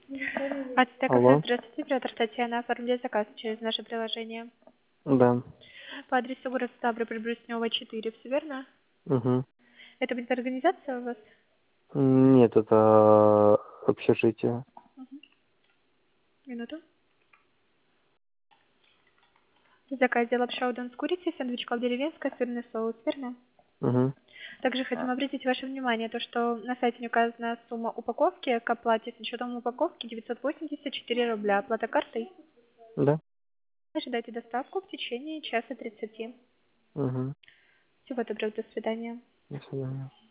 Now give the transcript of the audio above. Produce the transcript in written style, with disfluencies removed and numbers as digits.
Ацтека, Алло? здравствуйте, оператор Татьяна, оформляет заказ через наше приложение. Да. По адресу город Ставрополь, Брюснева, 4, все верно? Угу. Это будет организация у вас? Нет, это общежитие. Минуту. В заказе лапша удон с курицей, сэндвичка деревенская, сырный соус, верно? Угу. Также хотим обратить ваше внимание, то, что на сайте не указана сумма упаковки к оплате с учетом упаковки 984 рубля. Оплата картой. Да. Ожидайте доставку в течение часа 30. Угу. Всего доброго, до свидания. До свидания.